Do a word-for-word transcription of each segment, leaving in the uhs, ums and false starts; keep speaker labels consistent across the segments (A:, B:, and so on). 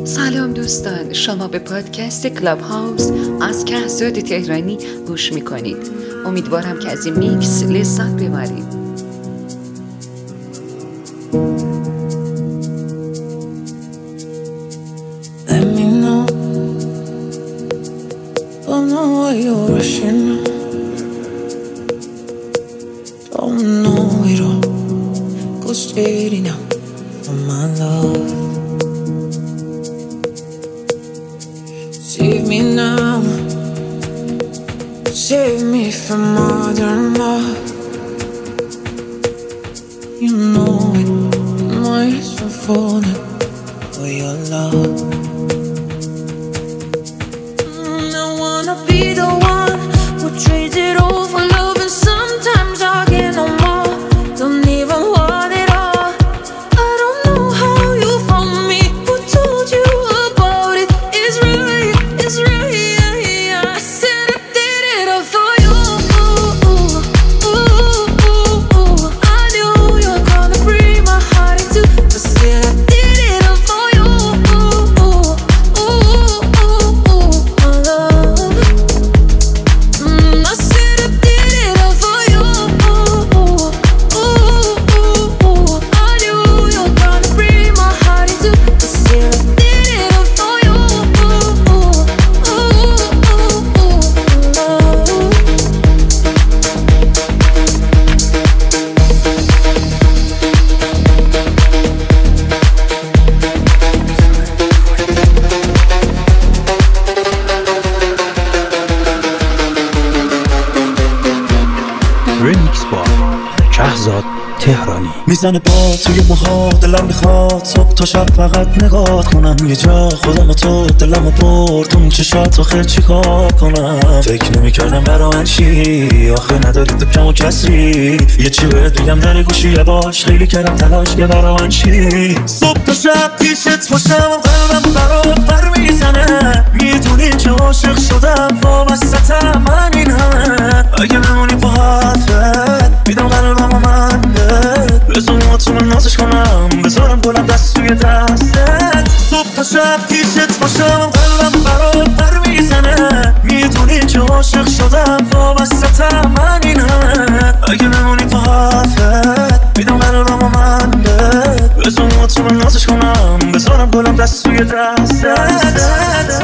A: سلام دوستان، شما به پادکست کلاب هاوس از کهزاد تهرانی گوش میکنید. امیدوارم که از این میکس لذت ببرید.
B: Let me know, don't know why you're rushing. Don't know it all. Go straight in now, for my love. Save me now, save me from modern love. You know it, my eyes are falling for your love. Mm, I wanna be the one who trades it all for love, and sometimes I get no more. Don't even want it all. I don't know how you found me. Who told you about it? It's right, it's right. I said I did it all for you. I knew you were gonna break my heart in two. I said I did it all for you. My love. Mm, I said I did it all for you. I knew you were gonna break my heart in two. I said I did it all for you.
C: رمیکس با کهزاد تهرانی.
D: میزنه با توی موها، دلم میخواد صبح تا شب فقط نگاه کنم یه جا. خودم و تو دلمو برد اون چشات، آخه چیکار کنم؟ فکر نمیکردم برا من چی، آخه نداری تو کم و کسری. یه چی بهت بگم در گوشی باش، خیلی کردم تلاش که برا من چی. صبح تا شب پیشت باشم، قلبم برات بر میزنه. میدونی که عاشق شدم، وابستم من این همه. اگه بمونی با حرفت میدم قلبم و من بزن موتون نازش کنم، بذارم گلم دست توی دستت. صبح تا شب پیشت باشم، قلبم برات بر میزنه. میدونی که عاشق شدم، وابستم من این همه. اگه بمونی با حرفت میدم قلبم و من بزن موتون نازش کنم، بذارم گلم دست توی دستت.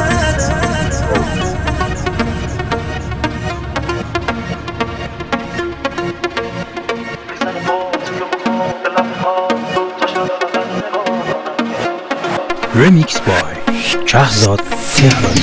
C: رمیکس بای کهزاد تهرانی.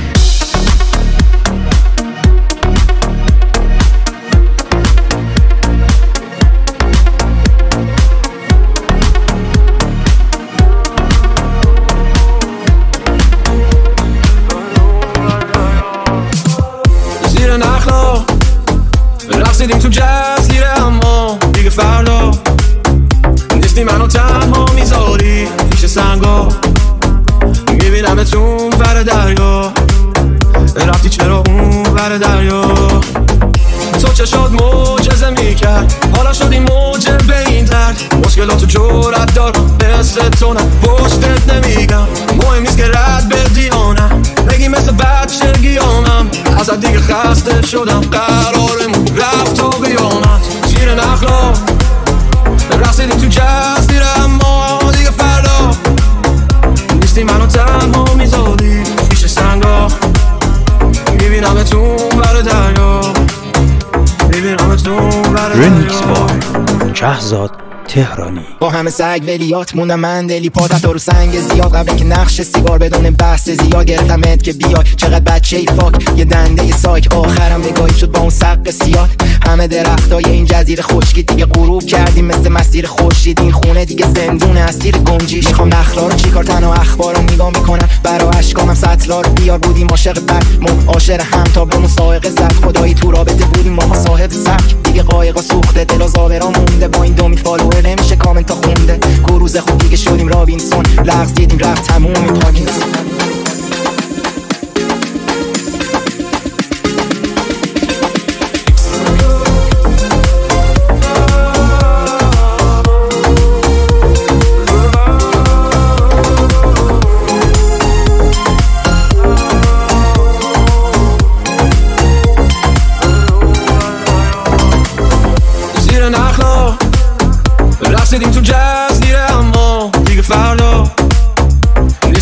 E: زیر نخلا رقصیدیم تو جز گیره، اما دیگه فردا نیستی منو تنها میذاری پیش سنگا. میبینم تو ور دریا، رفتی چرا اون ور دریا؟ تو چشات معجزه میکرد، حالا شدی موجه به این درد. مشکلاتو جرأت دارم، مثل تو نه پشتت نمیگم. مهم نیست که رد بدی آنم، بگی مثل بچه گیامم. ازت دیگه خسته شدم، قرارمون رفت تا قیامت. زیر نخلا رقصیدیم تو جزیره، اما دیگه فردا نیستی منو تنها میذاری پیش سنگا. میبینم تو بر دریا، میبینم تو بر دریا.
C: رمیکس بای کهزاد تهرانی.
F: با همه سگ ولیات موندم من دلی پاتت رو سنگ زیاد. قبل که نقش سیگار بدون بحث زیاد گرفتمت که بیای. چقدر بچه ای فاک، یه دنده ی سایک. آخرم نگاهی شد با اون سق سیاد. همه درختای این جزیره خشکی دیگه غروب کردیم مثل مسیر خورشید. این خونه دیگه زندونه اسیر گنجیش. میخوام نخلا رو چیکار تنها اخبار رو نگاه میکنم. برا اشکامم سطلا رو بیار. بودیم عاشق بر مو عاشق هم تا به مسائقه زد. خدایی تو رابطه بودیم ما صاحب سبک. دیگه قایقا سوخته، دل و زاورا مونده. با این دو می فالوور نمیشه کامنت تا خونده. گروز خوب دیگه شدیم رابینسون. لغز دیدیم رفت تموم پاکینسون.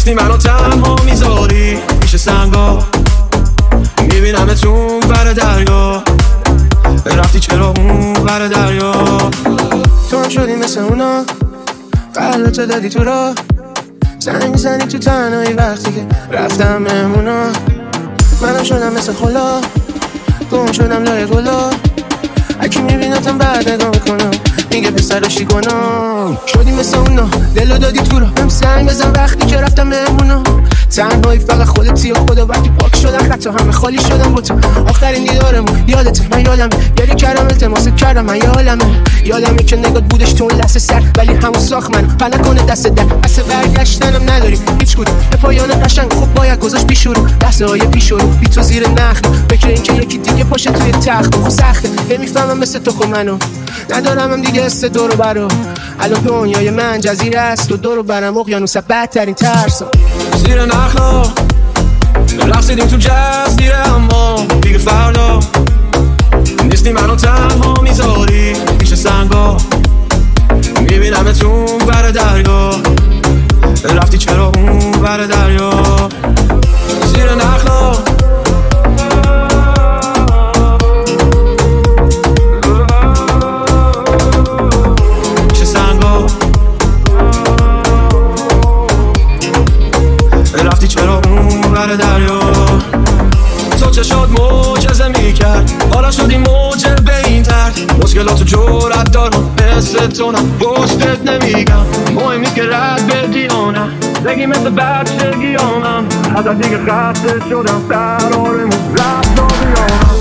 E: نیستی منو تنها میذاری پیش سنگا، میبینم تو بر دریا، رفتی چرا اون بر دریا. تو هم شدی مثل اونا، قلبتو دادی تو را، زنگ میزنی تو تنهایی وقتی که رفتم مهمونا. منم شدم مثل خلا، گم شدم لای گلا، اکی میبینتم بعد نگاه میکنم میگه پسرشی کنم. شدی مثل اونا، دلو دادی تو را، هم سنگ بزن وقتی که رفتم مهمونا. تنهایی فقط خودتی و خدا، وقتی پاک شدن خطا همه خالی شدن با تو. آخرین دیدارمون یادته، من یادمه گریه کردم التماست کردم، من یادمه یادمه که نگات بودش تو اون لحظه سر، ولی همون ساخت منو پا نکنه دست در. پس برگشتنم نداری هیچ کدوم، به پایان قشنگ خب باید گذاشت پیش رو، لحظه های پیش رو بی تو زیر نخل. فکر این که یکی دیگه پاشه توی تخت خب سخته، نمیفهمم مثل تو خب منو ندارم هم دیگه است دورو برو. الان دنیای من جزیره است و دورو برم اقیانوس بدترین ترسا. زیر نخلا رقصیدیم تو جزیره، اما دیگه فردا نیستی منو تنها میذاری پیش سنگا، میبینم تو بر دریا، رفتی چرا اون بر دریا. زیر نخلا پیش سنگا، رفتی چرا اون بر دریا. تو چشات معجزه میکرد، حالا شدی موج بین تر، مشکلاتو جورت دارم مثل تو نه پشتت نمیگم. مهم نیست که رد بدی آنه، بگی مثل بچگی آنم، ازت دیگه خسته شدم، قرارمون رفت و بیانم.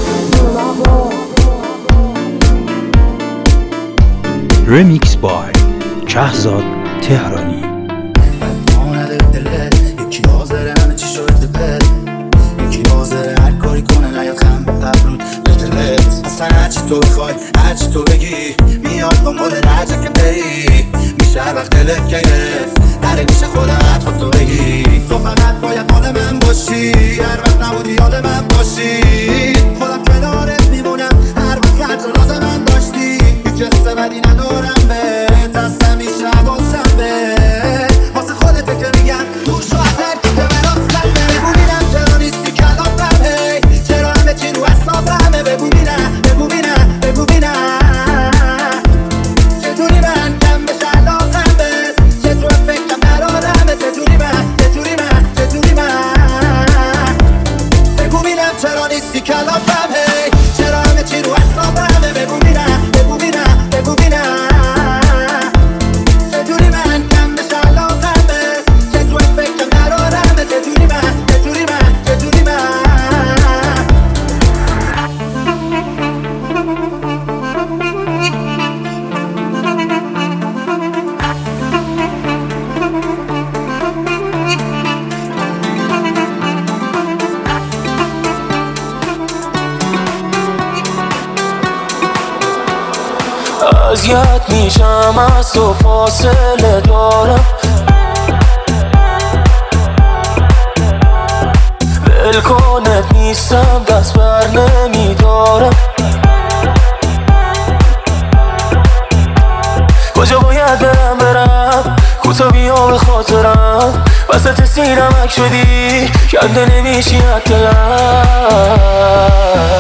C: رمیکس بای شهزاد تهرانی.
G: نداره دلت یکی حاضره همه چی شده بد، یکی حاضره هر کاری کنه نیاد خم تبرود به دلت. اصلا هرچی تو بخوای هرچی تو بگی میاد دنبال رجه که بری، میشه هر وقت دلت گرفت نره میشه خودم حرفا تو بگی. تو فقط باید مال من باشی، هر وقت نبودی یاد من باشی، خودم کنارت میمونم هر وقت هر تو لازم من داشتی. هیچ قصه بدی ندارم به دستم میشه حواسم به واسه خودت که میگم دور شو از هر کی که برات سمه. بگو بینم چرا نیستی کلامم، هی چرا همه چی رو حسابمه. بگو بینم بگو بینم بگو بینم چطوری من کم بشه علاقم بس، چطور فکرم قرارمه، چطوری من چطوری من چطوری من. بگو بینم چرا نیستی کلامم، هی چرا همه چی رو حسابمه. بگو بینم بگو بینم بگو بینم چطوری من کم بشه علاقم بس، چطور فکرم قرارمه، چطوری من چطوری من چطوری من.
H: اذیت میشم از تو فاصله دارم، ولکنت نیستم دست بر نمیدارم. کجا باید برم برم کوتا بیا به خاطرم، وسط سینم اک شدی کنده نمیشی حتی لب.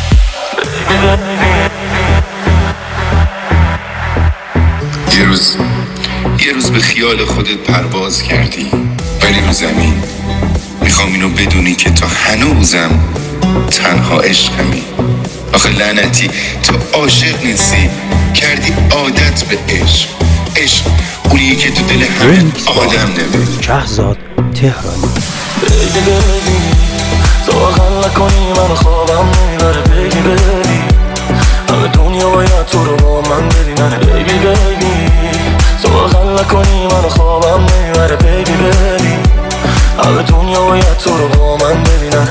I: یه روز یه روز به خیال خودت پرواز کردی ولی رو زمین. میخوام اینو بدونی که تا هنوزم تنها عشقمی. آخه لعنتی تو عاشق نیستی، کردی عادت به عشق. عشق اونیه که تو دل همه آدم نوید.
C: شهزاد تهرانی.
H: بیبی بیبی تو اقل نکنی من خوابم نمیبره. بیبی بیبی همه دنیا باید تو رو با من ببینن. بیبی بیبی تو اقل نکنی من خوابم نمیبره. بیبی بیبی همه دنیا باید تو رو با من ببینن.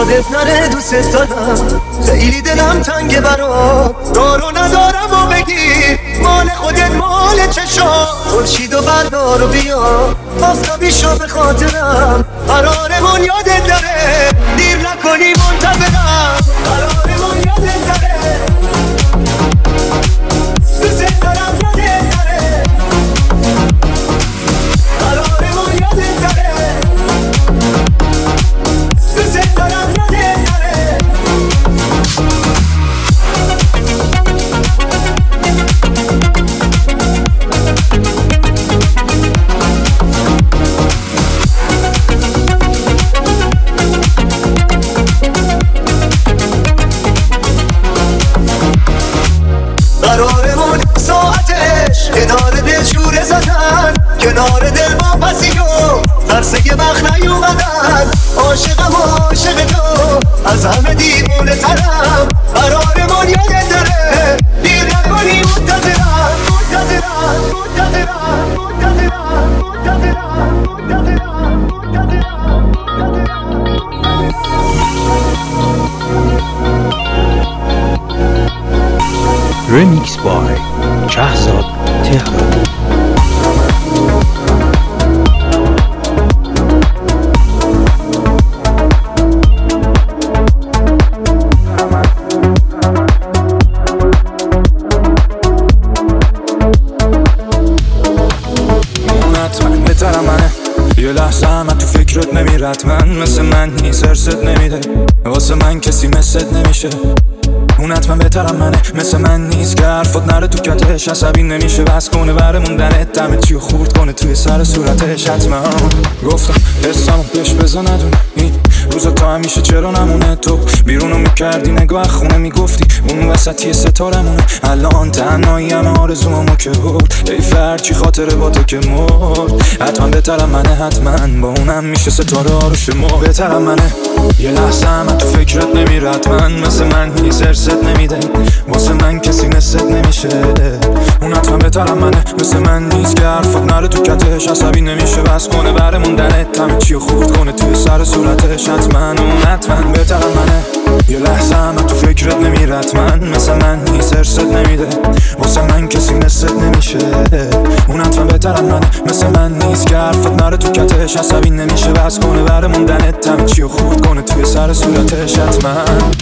J: یادت نره دوست دارم، خیلی دلم تنگه برام، دارو ندارم و بگیر مال خودت مال چشام. خورشید و بردار و بیا آفتابی شو به خاطرم، قرارمون یادت نره دیر نکنی منتظرم، قرارمون یادت نره دوست دارم یادت نره، قرارمون یادت نره دوست دارم یادت نره. قرارمون ساعتش کنار دل شوره زدن، کنار دل با پسیو ترسه یه وقت نیومدن. عاشقم عاشق تو از همه دیوونه ترم، قرارمون یادت نره دیر نکنی منتظرم منتظرم منتظرم منتظرم منتظرم منتظرم منتظرم.
C: Remix by شهزاد تهرانی.
H: یه لحظه هم تو فکرت نمیرد، من مثل من نیست ارست نمیده، واسه من کسی مثلت نمیشه. اون حتما بهترم منه، مثل من نیست که حرفات نره تو کتش، عصبی نمیشه بس کنه بره موندنت، دمه چیو خورد کنه توی سر صورتش. حتما گفتم حسمو بهش بزا ندونه، این روزا تا همیشه چرا نمونه، تو بیرونو میکردی نگاه خونه میگفتی اون وسطی ستارمونه. الان تنهایی همه آرزومو که برد، ای فرچی خاطره با تو که مرد. حتما بهترم منه، حتما با اونم میشه ستاره ها رو شما. بهترم منه، یه لحظه هم تو فکرت نمیرد، من مثل من نیست ارست نمیده، واسه من کسی مثلت نمیشه. اون حتما بهترم منه، مثل من نیست که حرفات نره تو کتش، عصبی نمیشه بس کنه بره موندنت، همه چیو خورد کنه توی سر صورتش. حتما اون حتما بهترم منه، یه لحظه هم تو فکرت نمیرد، من مثل من نیست ارست نمیده، واسه من کسی مثلت نمیشه. اون حتما بهترم منه، مثل من نیست که حرفات نره تو کتش، عصبی نمیشه بس کنه بره موندنت، همه چیو خورد کنه توی سر صورتش. حتما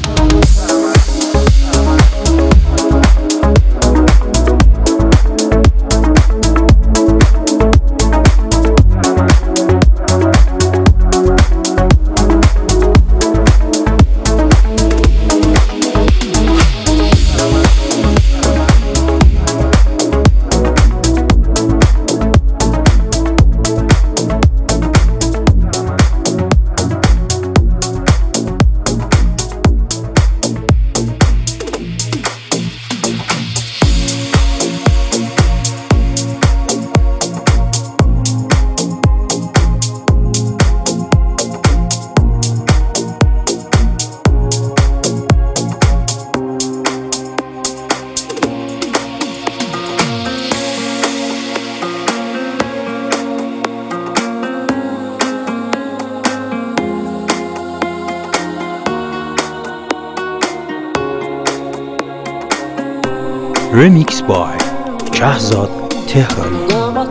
C: Remix by شهزاد تهرانی.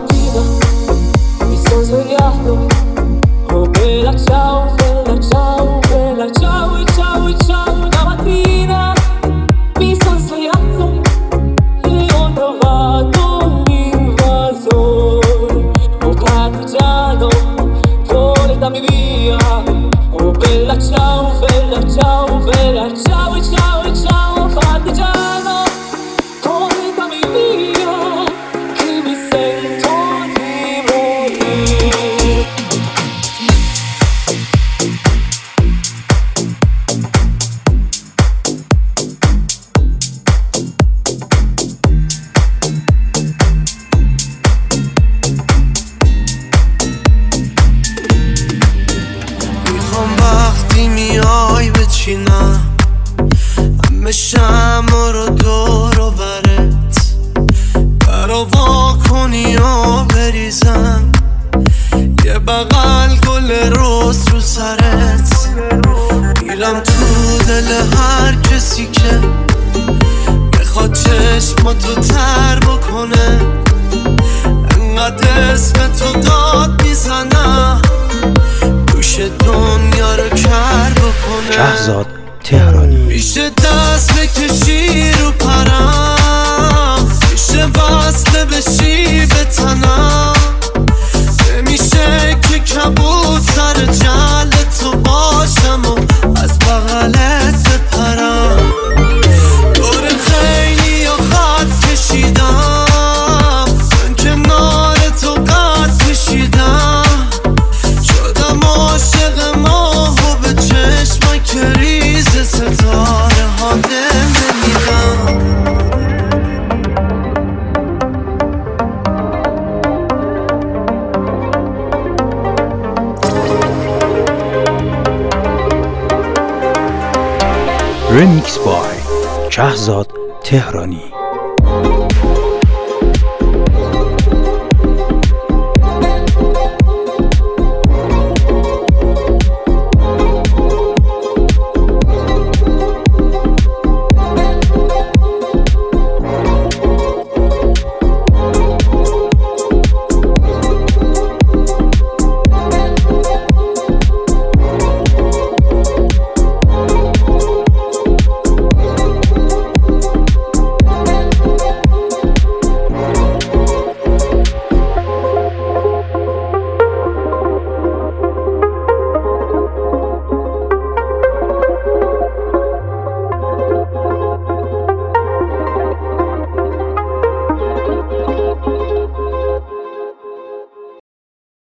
J: همه شمع رو دور و برت برا وا کنی و بریزم، یه بغل گل روز رو سرت، میرم تو دل هر کسی که بخواد چشماتو تر بکنه، انقدر اسم تو داد میزنم دوش دنیا رو کر بکنه.
C: شهزاد تهرانی.
J: میشه دست بکشی رو پرم، میشه وصله بشی به تنم، نمیشه که کبود سر جل تو باشم و از بغلت بپرم. دور خیلی یا خط کشیدم، من کنار تو قد کشیدم، شدم عاشق ماه و به چشمای که ریز ستاره ها دل نمیدم.
C: رمیکس بای شهزاد تهرانی.